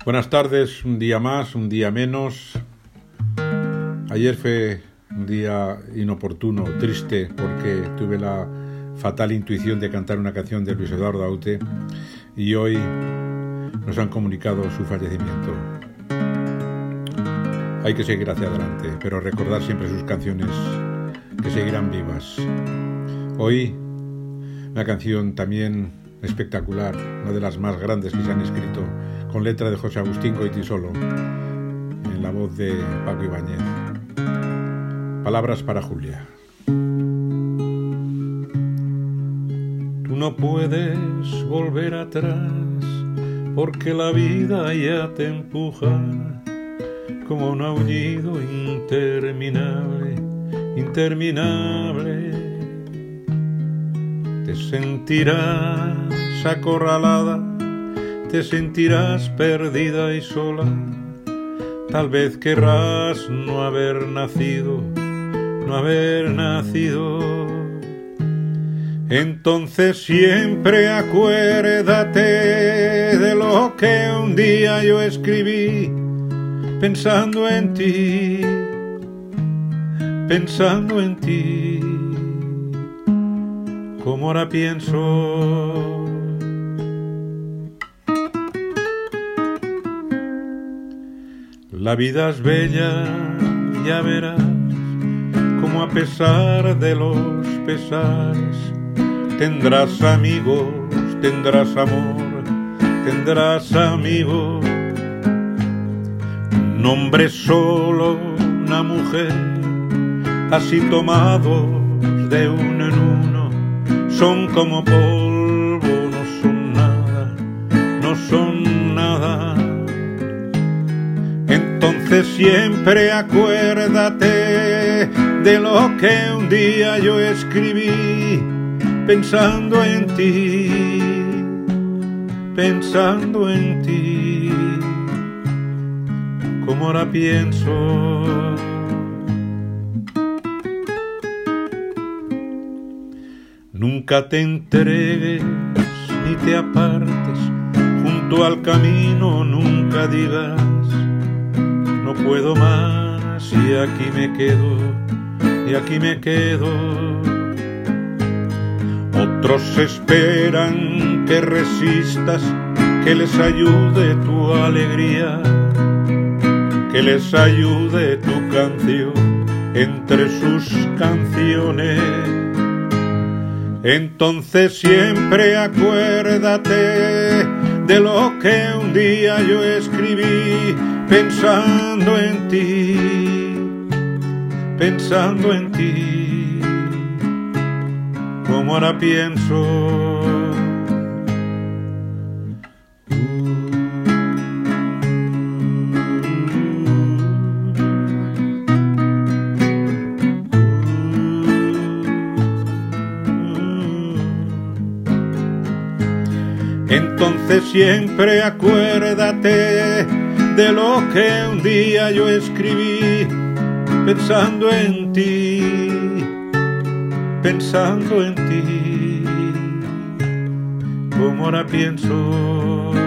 Buenas tardes, un día más, un día menos. Ayer fue un día inoportuno, triste, porque tuve la fatal intuición de cantar una canción de Luis Eduardo Aute y hoy nos han comunicado su fallecimiento. Hay que seguir hacia adelante, pero recordar siempre sus canciones que seguirán vivas. Hoy una canción también espectacular, una de las más grandes que se han escrito, con letra de José Agustín Goytisolo, en la voz de Paco Ibáñez. Palabras para Julia. Tú no puedes volver atrás, porque la vida ya te empuja como un aullido interminable, interminable. Te sentirás acorralada, te sentirás perdida y sola. Tal vez querrás no haber nacido, no haber nacido. Entonces siempre acuérdate de lo que un día yo escribí, pensando en ti, pensando en ti, como ahora pienso. La vida es bella, ya verás, como a pesar de los pesares, tendrás amigos, tendrás amor, tendrás amigos. Un hombre solo, una mujer, así tomados de uno en uno, son como polvo, no son nada, no son nada. Entonces siempre acuérdate de lo que un día yo escribí, pensando en ti, pensando en ti, como ahora pienso. Nunca te entregues ni te apartes, junto al camino nunca digas no puedo más y aquí me quedo, y aquí me quedo. Otros esperan que resistas, que les ayude tu alegría, que les ayude tu canción entre sus canciones. Entonces siempre acuérdate de lo que un día yo escribí, pensando en ti, pensando en ti, como ahora pienso. Entonces siempre acuérdate de lo que un día yo escribí, pensando en ti, pensando en ti, como ahora pienso.